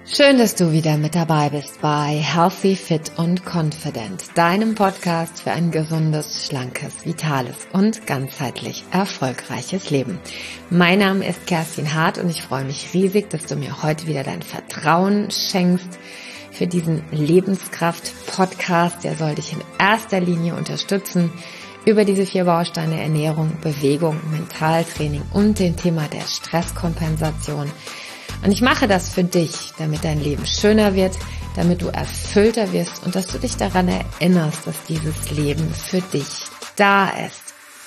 Schön, dass du wieder mit dabei bist bei Healthy, Fit und Confident, deinem Podcast für ein gesundes, schlankes, vitales und ganzheitlich erfolgreiches Leben. Mein Name ist Kerstin Hart und ich freue mich riesig, dass du mir heute wieder dein Vertrauen schenkst für diesen Lebenskraft-Podcast. Der soll dich in erster Linie unterstützen über diese 4 Bausteine Ernährung, Bewegung, Mentaltraining und dem Thema der Stresskompensation. Und ich mache das für dich, damit dein Leben schöner wird, damit du erfüllter wirst und dass du dich daran erinnerst, dass dieses Leben für dich da ist.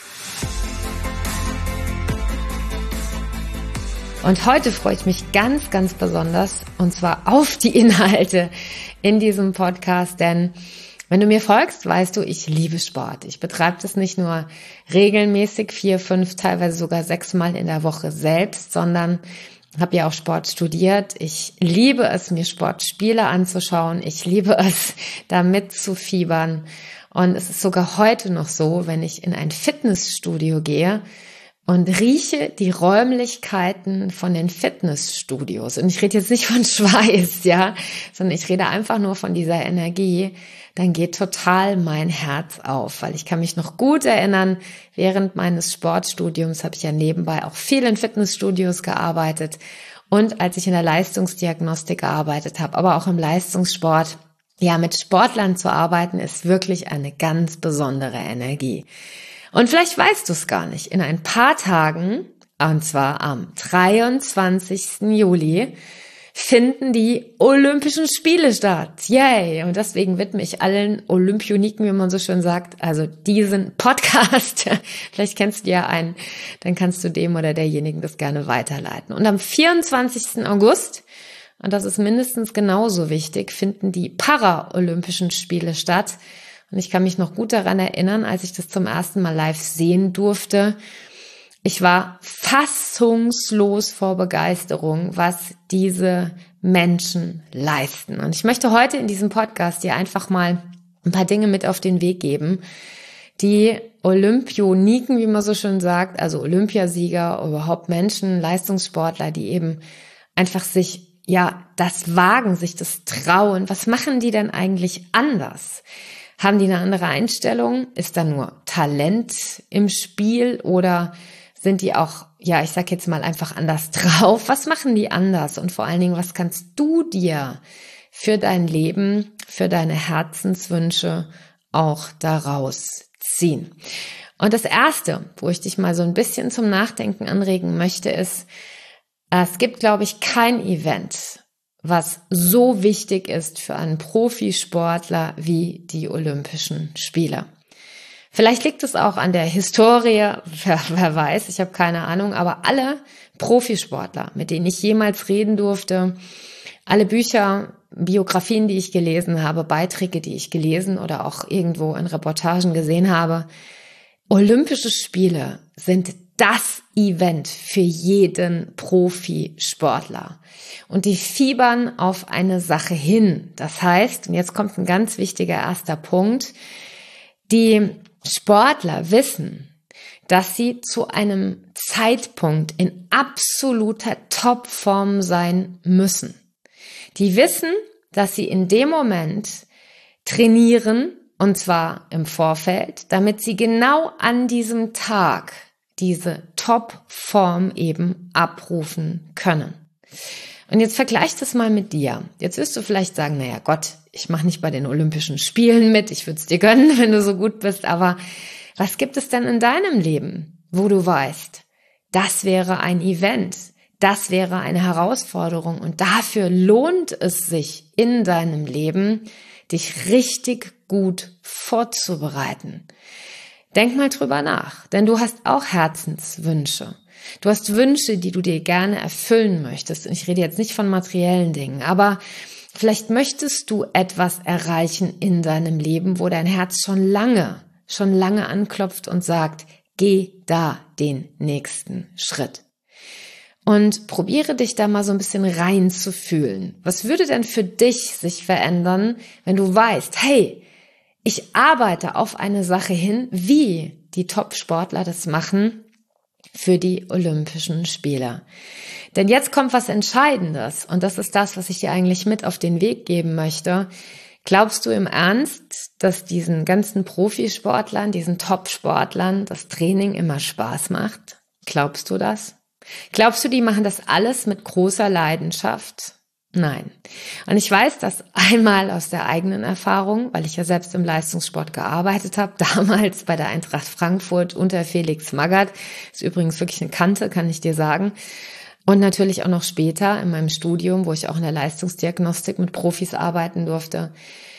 Und heute freue ich mich ganz, ganz besonders, und zwar auf die Inhalte in diesem Podcast, denn wenn du mir folgst, weißt du, ich liebe Sport. Ich betreibe das nicht nur regelmäßig 4, 5, teilweise sogar 6 Mal in der Woche selbst, sondern habe ja auch Sport studiert. Ich liebe es, mir Sportspiele anzuschauen. Ich liebe es, da mitzufiebern. Und es ist sogar heute noch so, wenn ich in ein Fitnessstudio gehe und rieche die Räumlichkeiten von den Fitnessstudios. Und ich rede jetzt nicht von Schweiß, ja, sondern ich rede einfach nur von dieser Energie. Dann geht total mein Herz auf, weil ich kann mich noch gut erinnern, während meines Sportstudiums habe ich ja nebenbei auch viel in Fitnessstudios gearbeitet und als ich in der Leistungsdiagnostik gearbeitet habe, aber auch im Leistungssport, ja, mit Sportlern zu arbeiten, ist wirklich eine ganz besondere Energie. Und vielleicht weißt du es gar nicht, in ein paar Tagen, und zwar am 23. Juli, finden die Olympischen Spiele statt. Yay! Und deswegen widme ich allen Olympioniken, wie man so schön sagt, also diesen Podcast. Vielleicht kennst du ja einen, dann kannst du dem oder derjenigen das gerne weiterleiten. Und am 24. August, und das ist mindestens genauso wichtig, finden die Paralympischen Spiele statt. Und ich kann mich noch gut daran erinnern, als ich das zum ersten Mal live sehen durfte. Ich war fassungslos vor Begeisterung, was diese Menschen leisten. Und ich möchte heute in diesem Podcast dir einfach mal ein paar Dinge mit auf den Weg geben, die Olympioniken, wie man so schön sagt, also Olympiasieger, überhaupt Menschen, Leistungssportler, die eben einfach sich, ja, das wagen, sich das trauen. Was machen die denn eigentlich anders? Haben die eine andere Einstellung? Ist da nur Talent im Spiel oder sind die auch, ja, ich sag jetzt mal einfach anders drauf? Was machen die anders? Und vor allen Dingen, was kannst du dir für dein Leben, für deine Herzenswünsche auch daraus ziehen? Und das Erste, wo ich dich mal so ein bisschen zum Nachdenken anregen möchte, ist, es gibt, glaube ich, kein Event, was so wichtig ist für einen Profisportler wie die Olympischen Spiele. Vielleicht liegt es auch an der Historie, wer weiß, ich habe keine Ahnung, aber alle Profisportler, mit denen ich jemals reden durfte, alle Bücher, Biografien, die ich gelesen habe, Beiträge, die ich gelesen oder auch irgendwo in Reportagen gesehen habe, Olympische Spiele sind das Event für jeden Profisportler. Und die fiebern auf eine Sache hin. Das heißt, und jetzt kommt ein ganz wichtiger erster Punkt, die Sportler wissen, dass sie zu einem Zeitpunkt in absoluter Topform sein müssen. Die wissen, dass sie in dem Moment trainieren, und zwar im Vorfeld, damit sie genau an diesem Tag diese Topform eben abrufen können. Und jetzt vergleich das mal mit dir. Jetzt wirst du vielleicht sagen, naja Gott, ich mache nicht bei den Olympischen Spielen mit, ich würde es dir gönnen, wenn du so gut bist, aber was gibt es denn in deinem Leben, wo du weißt, das wäre ein Event, das wäre eine Herausforderung und dafür lohnt es sich in deinem Leben, dich richtig gut vorzubereiten. Denk mal drüber nach, denn du hast auch Herzenswünsche. Du hast Wünsche, die du dir gerne erfüllen möchtest. Und ich rede jetzt nicht von materiellen Dingen, aber vielleicht möchtest du etwas erreichen in deinem Leben, wo dein Herz schon lange anklopft und sagt, geh da den nächsten Schritt. Und probiere dich da mal so ein bisschen reinzufühlen. Was würde denn für dich sich verändern, wenn du weißt, hey, ich arbeite auf eine Sache hin, wie die Top-Sportler das machen, für die Olympischen Spiele. Denn jetzt kommt was Entscheidendes und das ist das, was ich dir eigentlich mit auf den Weg geben möchte. Glaubst du im Ernst, dass diesen ganzen Profisportlern, diesen Top-Sportlern das Training immer Spaß macht? Glaubst du das? Glaubst du, die machen das alles mit großer Leidenschaft? Nein. Und ich weiß das einmal aus der eigenen Erfahrung, weil ich ja selbst im Leistungssport gearbeitet habe, damals bei der Eintracht Frankfurt unter Felix Magath. Ist übrigens wirklich eine Kante, kann ich dir sagen. Und natürlich auch noch später in meinem Studium, wo ich auch in der Leistungsdiagnostik mit Profis arbeiten durfte.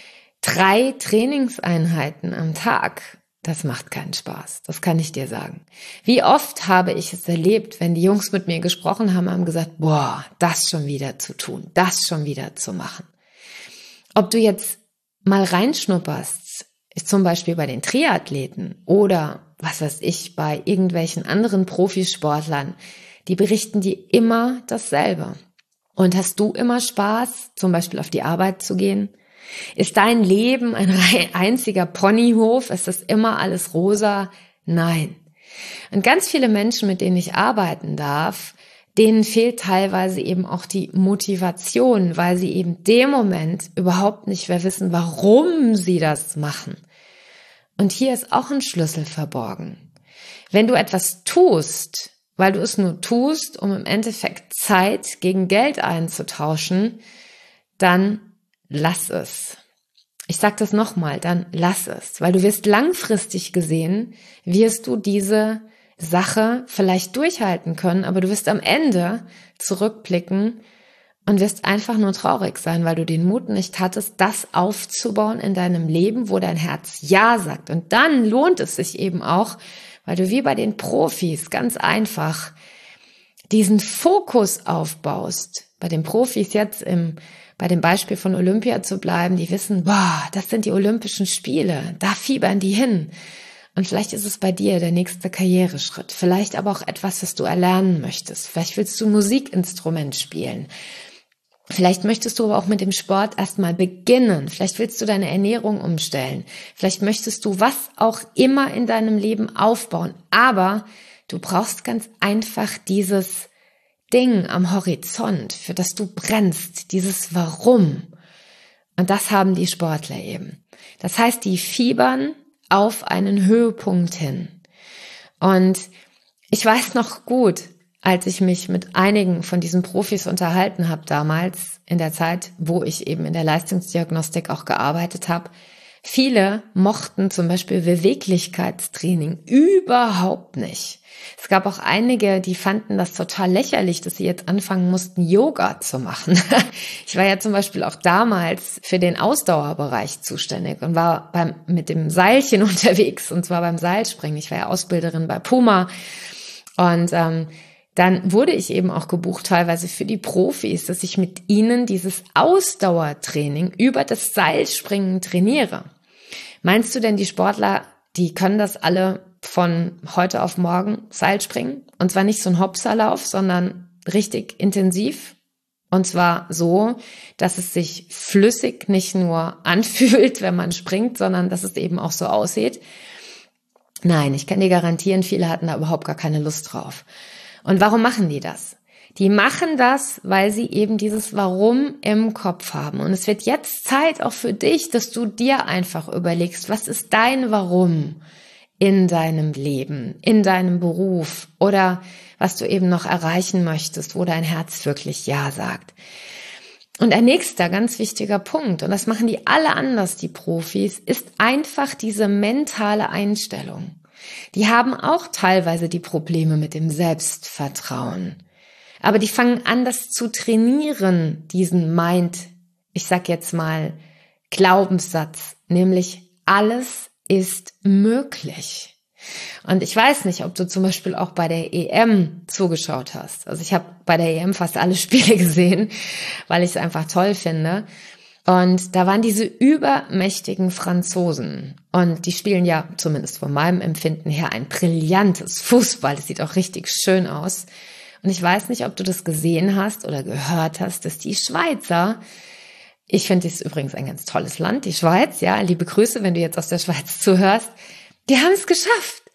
3 Trainingseinheiten am Tag. Das macht keinen Spaß, das kann ich dir sagen. Wie oft habe ich es erlebt, wenn die Jungs mit mir gesprochen haben, haben gesagt, boah, das schon wieder zu tun, das schon wieder zu machen. Ob du jetzt mal reinschnupperst, zum Beispiel bei den Triathleten oder, was weiß ich, bei irgendwelchen anderen Profisportlern, die berichten dir immer dasselbe. Und hast du immer Spaß, zum Beispiel auf die Arbeit zu gehen? Ist dein Leben ein einziger Ponyhof? Ist das immer alles rosa? Nein. Und ganz viele Menschen, mit denen ich arbeiten darf, denen fehlt teilweise eben auch die Motivation, weil sie eben dem Moment überhaupt nicht mehr wissen, warum sie das machen. Und hier ist auch ein Schlüssel verborgen. Wenn du etwas tust, weil du es nur tust, um im Endeffekt Zeit gegen Geld einzutauschen, dann lass es. Ich sage das nochmal, dann lass es, weil du wirst langfristig gesehen, wirst du diese Sache vielleicht durchhalten können, aber du wirst am Ende zurückblicken und wirst einfach nur traurig sein, weil du den Mut nicht hattest, das aufzubauen in deinem Leben, wo dein Herz Ja sagt. Und dann lohnt es sich eben auch, weil du wie bei den Profis ganz einfach diesen Fokus aufbaust. Bei den Profis jetzt bei dem Beispiel von Olympia zu bleiben, die wissen, boah, das sind die Olympischen Spiele, da fiebern die hin. Und vielleicht ist es bei dir der nächste Karriereschritt, vielleicht aber auch etwas, was du erlernen möchtest. Vielleicht willst du ein Musikinstrument spielen. Vielleicht möchtest du aber auch mit dem Sport erstmal beginnen. Vielleicht willst du deine Ernährung umstellen. Vielleicht möchtest du was auch immer in deinem Leben aufbauen. Aber du brauchst ganz einfach dieses Ding am Horizont, für das du brennst, dieses Warum. Und das haben die Sportler eben. Das heißt, die fiebern auf einen Höhepunkt hin. Und ich weiß noch gut, als ich mich mit einigen von diesen Profis unterhalten habe damals, in der Zeit, wo ich eben in der Leistungsdiagnostik auch gearbeitet habe, viele mochten zum Beispiel Beweglichkeitstraining überhaupt nicht. Es gab auch einige, die fanden das total lächerlich, dass sie jetzt anfangen mussten, Yoga zu machen. Ich war ja zum Beispiel auch damals für den Ausdauerbereich zuständig und war mit dem Seilchen unterwegs, und zwar beim Seilspringen. Ich war ja Ausbilderin bei Puma und dann wurde ich eben auch gebucht, teilweise für die Profis, dass ich mit ihnen dieses Ausdauertraining über das Seilspringen trainiere. Meinst du denn, die Sportler, die können das alle von heute auf morgen Seilspringen? Und zwar nicht so ein Hopserlauf, sondern richtig intensiv. Und zwar so, dass es sich flüssig nicht nur anfühlt, wenn man springt, sondern dass es eben auch so aussieht. Nein, ich kann dir garantieren, viele hatten da überhaupt gar keine Lust drauf. Und warum machen die das? Die machen das, weil sie eben dieses Warum im Kopf haben. Und es wird jetzt Zeit auch für dich, dass du dir einfach überlegst, was ist dein Warum in deinem Leben, in deinem Beruf oder was du eben noch erreichen möchtest, wo dein Herz wirklich Ja sagt. Und ein nächster ganz wichtiger Punkt, und das machen die alle anders, die Profis, ist einfach diese mentale Einstellung. Die haben auch teilweise die Probleme mit dem Selbstvertrauen. Aber die fangen an, das zu trainieren, diesen ich sag jetzt mal, Glaubenssatz, nämlich alles ist möglich. Und ich weiß nicht, ob du zum Beispiel auch bei der EM zugeschaut hast. Also ich habe bei der EM fast alle Spiele gesehen, weil ich es einfach toll finde. Und da waren diese übermächtigen Franzosen. Und die spielen ja, zumindest von meinem Empfinden her, ein brillantes Fußball. Das sieht auch richtig schön aus. Und ich weiß nicht, ob du das gesehen hast oder gehört hast, dass die Schweizer, ich finde, das ist übrigens ein ganz tolles Land, die Schweiz, ja, liebe Grüße, wenn du jetzt aus der Schweiz zuhörst, die haben es geschafft.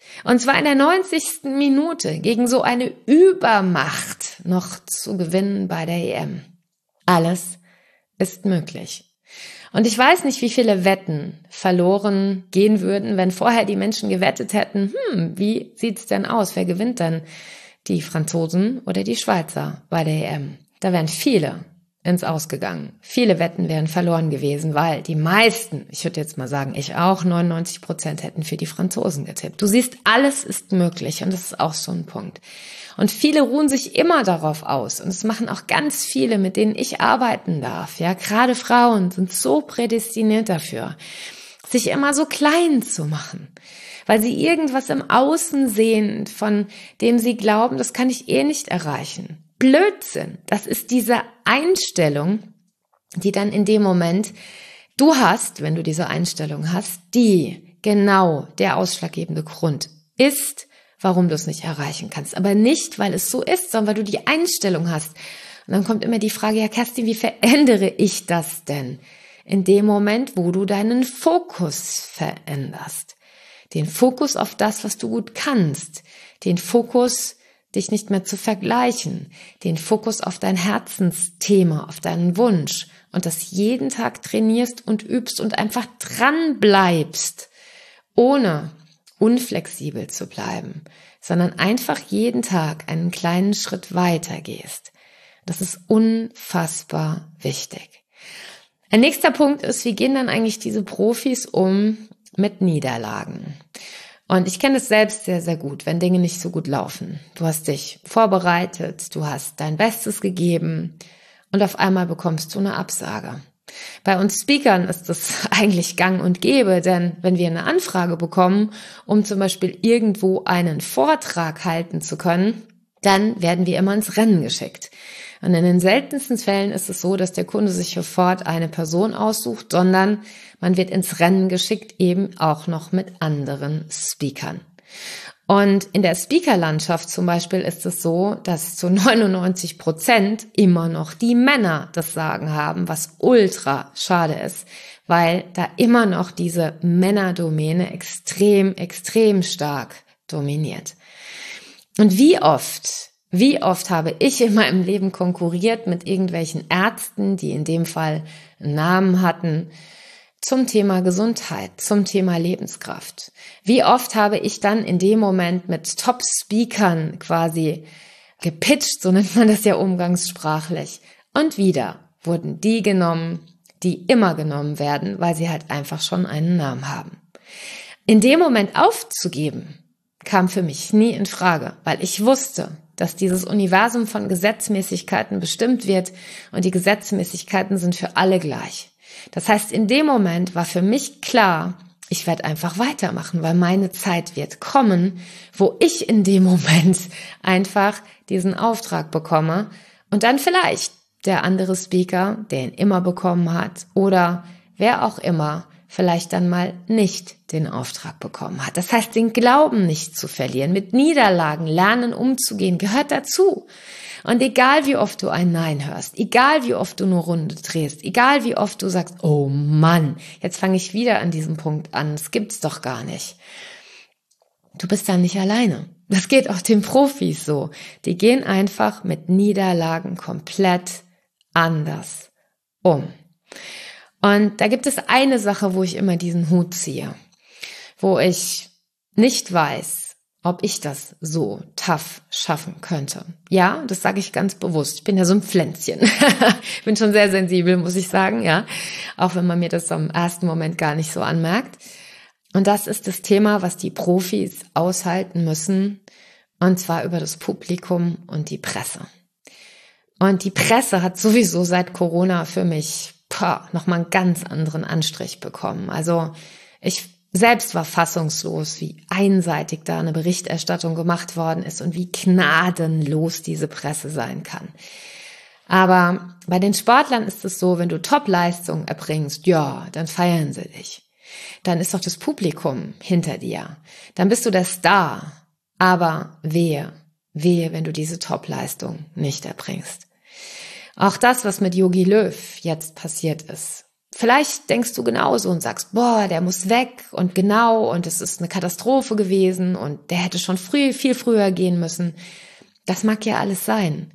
Und zwar in der 90. Minute gegen so eine Übermacht noch zu gewinnen bei der EM. Alles ist möglich. Und ich weiß nicht, wie viele Wetten verloren gehen würden, wenn vorher die Menschen gewettet hätten, wie sieht's denn aus? Wer gewinnt denn? Die Franzosen oder die Schweizer bei der EM? Da wären viele ins Ausgegangen. Viele Wetten wären verloren gewesen, weil die meisten, ich würde jetzt mal sagen, ich auch, 99% hätten für die Franzosen getippt. Du siehst, alles ist möglich und das ist auch so ein Punkt. Und viele ruhen sich immer darauf aus und es machen auch ganz viele, mit denen ich arbeiten darf. Ja, gerade Frauen sind so prädestiniert dafür, sich immer so klein zu machen, weil sie irgendwas im Außen sehen, von dem sie glauben, das kann ich eh nicht erreichen. Blödsinn. Das ist diese Einstellung, die dann in dem Moment du hast, wenn du diese Einstellung hast, die genau der ausschlaggebende Grund ist, warum du es nicht erreichen kannst. Aber nicht, weil es so ist, sondern weil du die Einstellung hast. Und dann kommt immer die Frage, ja Kerstin, wie verändere ich das denn? In dem Moment, wo du deinen Fokus veränderst. Den Fokus auf das, was du gut kannst. Den Fokus, dich nicht mehr zu vergleichen, den Fokus auf dein Herzensthema, auf deinen Wunsch und das jeden Tag trainierst und übst und einfach dran bleibst, ohne unflexibel zu bleiben, sondern einfach jeden Tag einen kleinen Schritt weiter gehst. Das ist unfassbar wichtig. Ein nächster Punkt ist, wie gehen dann eigentlich diese Profis um mit Niederlagen? Und ich kenne es selbst sehr, sehr gut, wenn Dinge nicht so gut laufen. Du hast dich vorbereitet, du hast dein Bestes gegeben und auf einmal bekommst du eine Absage. Bei uns Speakern ist das eigentlich gang und gäbe, denn wenn wir eine Anfrage bekommen, um zum Beispiel irgendwo einen Vortrag halten zu können, dann werden wir immer ins Rennen geschickt. Und in den seltensten Fällen ist es so, dass der Kunde sich sofort eine Person aussucht, sondern man wird ins Rennen geschickt, eben auch noch mit anderen Speakern. Und in der Speakerlandschaft zum Beispiel ist es so, dass zu 99% immer noch die Männer das Sagen haben, was ultra schade ist, weil da immer noch diese Männerdomäne extrem, extrem stark dominiert. Und wie oft habe ich in meinem Leben konkurriert mit irgendwelchen Ärzten, die in dem Fall einen Namen hatten, zum Thema Gesundheit, zum Thema Lebenskraft. Wie oft habe ich dann in dem Moment mit Top-Speakern quasi gepitcht, so nennt man das ja umgangssprachlich. Und wieder wurden die genommen, die immer genommen werden, weil sie halt einfach schon einen Namen haben. In dem Moment aufzugeben, kam für mich nie in Frage, weil ich wusste, dass dieses Universum von Gesetzmäßigkeiten bestimmt wird und die Gesetzmäßigkeiten sind für alle gleich. Das heißt, in dem Moment war für mich klar, ich werde einfach weitermachen, weil meine Zeit wird kommen, wo ich in dem Moment einfach diesen Auftrag bekomme und dann vielleicht der andere Speaker, der ihn immer bekommen hat oder wer auch immer, vielleicht dann mal nicht den Auftrag bekommen hat. Das heißt, den Glauben nicht zu verlieren, mit Niederlagen lernen umzugehen, gehört dazu. Und egal wie oft du ein Nein hörst, egal wie oft du nur Runde drehst, egal wie oft du sagst, oh Mann, jetzt fange ich wieder an diesem Punkt an, das gibt's doch gar nicht. Du bist dann nicht alleine. Das geht auch den Profis so. Die gehen einfach mit Niederlagen komplett anders um. Und da gibt es eine Sache, wo ich immer diesen Hut ziehe, wo ich nicht weiß, ob ich das so tough schaffen könnte. Ja, das sage ich ganz bewusst. Ich bin ja so ein Pflänzchen. Ich bin schon sehr sensibel, muss ich sagen, ja. Auch wenn man mir das im ersten Moment gar nicht so anmerkt. Und das ist das Thema, was die Profis aushalten müssen. Und zwar über das Publikum und die Presse. Und die Presse hat sowieso seit Corona für mich nochmal einen ganz anderen Anstrich bekommen. Also ich selbst war fassungslos, wie einseitig da eine Berichterstattung gemacht worden ist und wie gnadenlos diese Presse sein kann. Aber bei den Sportlern ist es so, wenn du Top-Leistung erbringst, ja, dann feiern sie dich. Dann ist doch das Publikum hinter dir. Dann bist du der Star. Aber wehe, wenn du diese Top-Leistung nicht erbringst. Auch das, was mit Jogi Löw jetzt passiert ist, vielleicht denkst du genauso und sagst, boah, der muss weg und genau und es ist eine Katastrophe gewesen und der hätte schon viel früher gehen müssen. Das mag ja alles sein.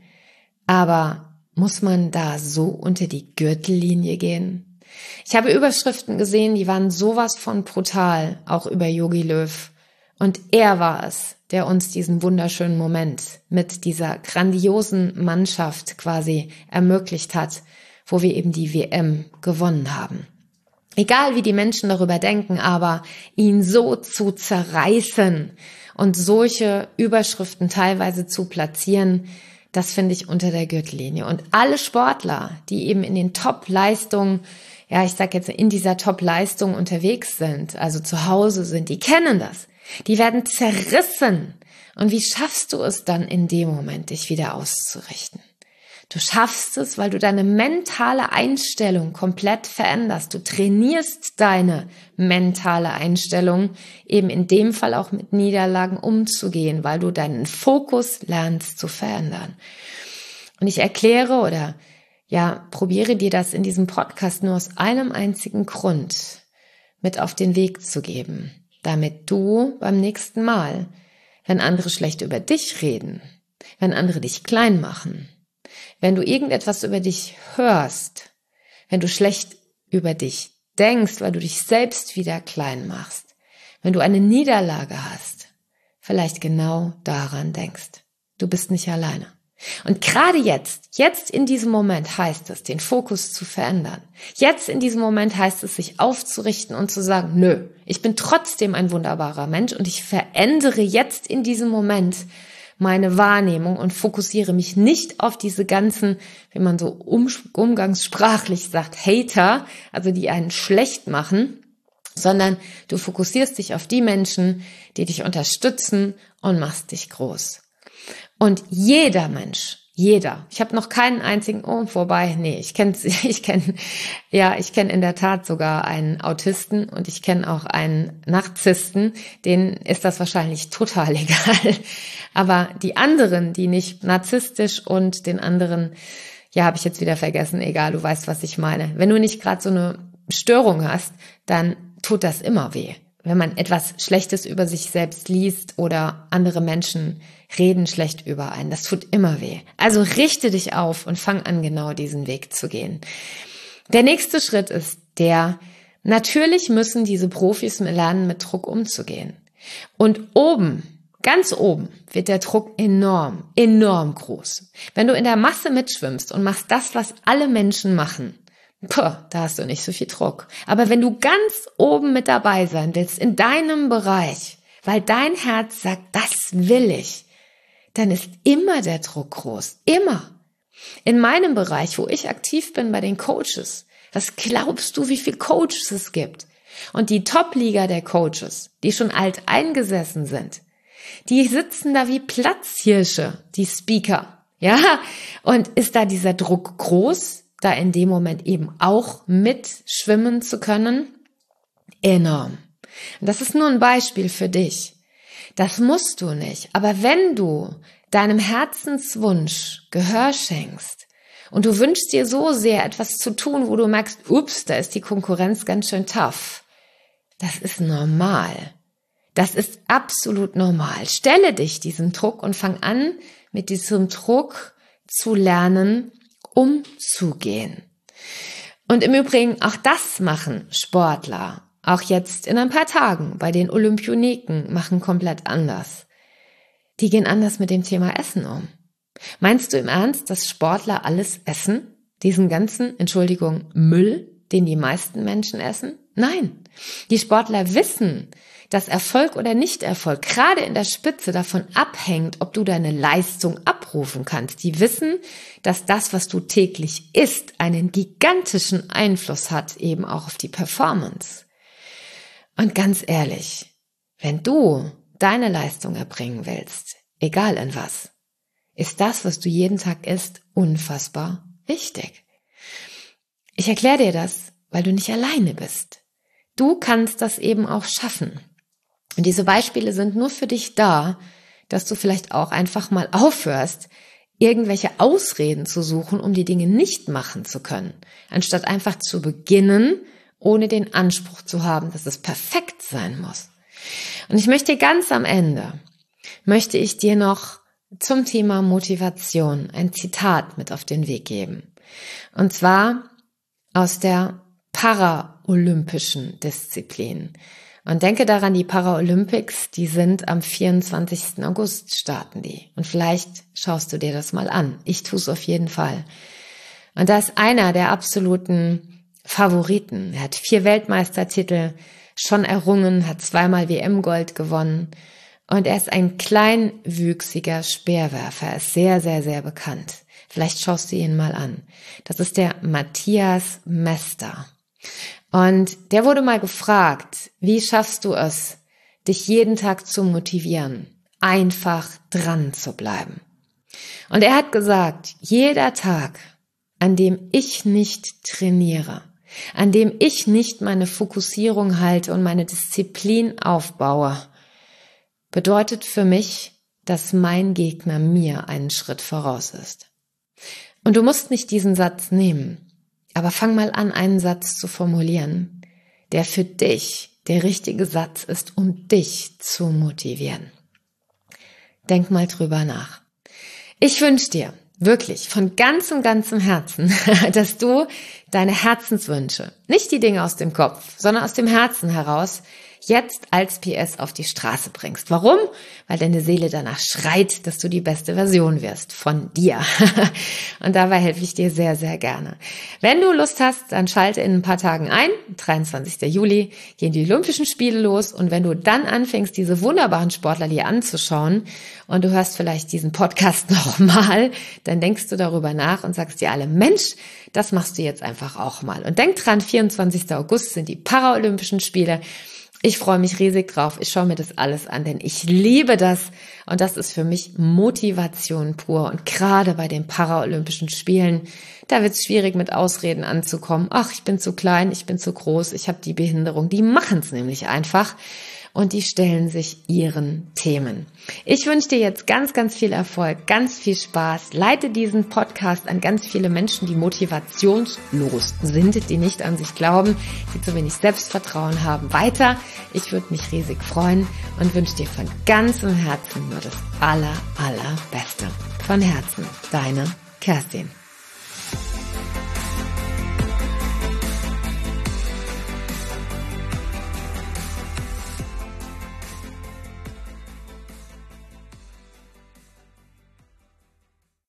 Aber muss man da so unter die Gürtellinie gehen? Ich habe Überschriften gesehen, die waren sowas von brutal, auch über Jogi Löw. Und er war es, der uns diesen wunderschönen Moment mit dieser grandiosen Mannschaft quasi ermöglicht hat, wo wir eben die WM gewonnen haben. Egal wie die Menschen darüber denken, aber ihn so zu zerreißen und solche Überschriften teilweise zu platzieren, das finde ich unter der Gürtellinie. Und alle Sportler, die eben in den Top-Leistungen, ja, ich sag jetzt in dieser Top-Leistung unterwegs sind, also zu Hause sind, die kennen das. Die werden zerrissen. Und wie schaffst du es dann in dem Moment, dich wieder auszurichten? Du schaffst es, weil du deine mentale Einstellung komplett veränderst. Du trainierst deine mentale Einstellung, eben in dem Fall auch mit Niederlagen umzugehen, weil du deinen Fokus lernst zu verändern. Und ich erkläre oder probiere dir das in diesem Podcast nur aus einem einzigen Grund mit auf den Weg zu geben, damit du beim nächsten Mal, wenn andere schlecht über dich reden, wenn andere dich klein machen, wenn du irgendetwas über dich hörst, wenn du schlecht über dich denkst, weil du dich selbst wieder klein machst, wenn du eine Niederlage hast, vielleicht genau daran denkst. Du bist nicht alleine. Und gerade jetzt in diesem Moment heißt es, den Fokus zu verändern. Jetzt in diesem Moment heißt es, sich aufzurichten und zu sagen, nö, ich bin trotzdem ein wunderbarer Mensch und ich verändere jetzt in diesem Moment meine Wahrnehmung und fokussiere mich nicht auf diese ganzen, wenn man so umgangssprachlich sagt, Hater, also die einen schlecht machen, sondern du fokussierst dich auf die Menschen, die dich unterstützen und machst dich groß. Und jeder Mensch, ich habe noch keinen einzigen, ich kenne in der Tat sogar einen Autisten und ich kenne auch einen Narzissten, denen ist das wahrscheinlich total egal. Aber die anderen, die nicht narzisstisch und den anderen, habe ich jetzt wieder vergessen, egal, du weißt, was ich meine. Wenn du nicht gerade so eine Störung hast, dann tut das immer weh. Wenn man etwas Schlechtes über sich selbst liest oder andere Menschen reden schlecht über einen, das tut immer weh. Also richte dich auf und fang an, genau diesen Weg zu gehen. Der nächste Schritt ist natürlich müssen diese Profis lernen, mit Druck umzugehen. Und ganz oben wird der Druck enorm groß. Wenn du in der Masse mitschwimmst und machst das, was alle Menschen machen, da hast du nicht so viel Druck. Aber wenn du ganz oben mit dabei sein willst, in deinem Bereich, weil dein Herz sagt, das will ich, dann ist immer der Druck groß. Immer. In meinem Bereich, wo ich aktiv bin bei den Coaches, was glaubst du, wie viele Coaches es gibt? Und die Top-Liga der Coaches, die schon alt eingesessen sind, die sitzen da wie Platzhirsche, die Speaker. Ja, und ist da dieser Druck groß, da in dem Moment eben auch mitschwimmen zu können? Enorm. Und das ist nur ein Beispiel für dich. Das musst du nicht. Aber wenn du deinem Herzenswunsch Gehör schenkst und du wünschst dir so sehr etwas zu tun, wo du merkst, da ist die Konkurrenz ganz schön tough. Das ist normal. Das ist absolut normal. Stelle dich diesem Druck und fang an, mit diesem Druck zu lernen, umzugehen. Und im Übrigen, auch das machen Sportler, auch jetzt in ein paar Tagen bei den Olympioniken, machen komplett anders. Die gehen anders mit dem Thema Essen um. Meinst du im Ernst, dass Sportler alles essen? Diesen ganzen, Müll, den die meisten Menschen essen? Nein. Die Sportler wissen, dass Erfolg oder Nicht-Erfolg gerade in der Spitze davon abhängt, ob du deine Leistung abrufen kannst. Die wissen, dass das, was du täglich isst, einen gigantischen Einfluss hat, eben auch auf die Performance. Und ganz ehrlich, wenn du deine Leistung erbringen willst, egal in was, ist das, was du jeden Tag isst, unfassbar wichtig. Ich erkläre dir das, weil du nicht alleine bist. Du kannst das eben auch schaffen. Und diese Beispiele sind nur für dich da, dass du vielleicht auch einfach mal aufhörst, irgendwelche Ausreden zu suchen, um die Dinge nicht machen zu können, anstatt einfach zu beginnen, ohne den Anspruch zu haben, dass es perfekt sein muss. Und ich möchte ganz am Ende, möchte ich dir noch zum Thema Motivation ein Zitat mit auf den Weg geben. Und zwar aus der paralympischen Disziplin. Und denke daran, die Paralympics, die sind am 24. August starten die. Und vielleicht schaust du dir das mal an. Ich tue es auf jeden Fall. Und da ist einer der absoluten Favoriten. Er hat 4 Weltmeistertitel schon errungen, hat 2-mal WM-Gold gewonnen. Und er ist ein kleinwüchsiger Speerwerfer. Er ist sehr, sehr, sehr bekannt. Vielleicht schaust du ihn mal an. Das ist der Matthias Mester. Und der wurde mal gefragt, wie schaffst du es, dich jeden Tag zu motivieren, einfach dran zu bleiben? Und er hat gesagt, jeder Tag, an dem ich nicht trainiere, an dem ich nicht meine Fokussierung halte und meine Disziplin aufbaue, bedeutet für mich, dass mein Gegner mir einen Schritt voraus ist. Und du musst nicht diesen Satz nehmen. Aber fang mal an, einen Satz zu formulieren, der für dich der richtige Satz ist, um dich zu motivieren. Denk mal drüber nach. Ich wünsche dir wirklich von ganzem Herzen, dass du deine Herzenswünsche, nicht die Dinge aus dem Kopf, sondern aus dem Herzen heraus, jetzt als PS auf die Straße bringst. Warum? Weil deine Seele danach schreit, dass du die beste Version wirst von dir. Und dabei helfe ich dir sehr, sehr gerne. Wenn du Lust hast, dann schalte in ein paar Tagen ein. 23. Juli gehen die Olympischen Spiele los. Und wenn du dann anfängst, diese wunderbaren Sportler dir anzuschauen und du hörst vielleicht diesen Podcast nochmal, dann denkst du darüber nach und sagst dir alle, Mensch, das machst du jetzt einfach auch mal. Und denk dran, 24. August sind die Paralympischen Spiele. Ich freue mich riesig drauf. Ich schaue mir das alles an, denn ich liebe das. Und das ist für mich Motivation pur. Und gerade bei den Paralympischen Spielen, da wird es schwierig, mit Ausreden anzukommen. Ach, ich bin zu klein, ich bin zu groß, ich habe die Behinderung. Die machen es nämlich einfach. Und die stellen sich ihren Themen. Ich wünsche dir jetzt ganz viel Erfolg, ganz viel Spaß. Leite diesen Podcast an ganz viele Menschen, die motivationslos sind, die nicht an sich glauben, die zu wenig Selbstvertrauen haben, weiter. Ich würde mich riesig freuen und wünsche dir von ganzem Herzen nur das Allerbeste. Von Herzen, deine Kerstin.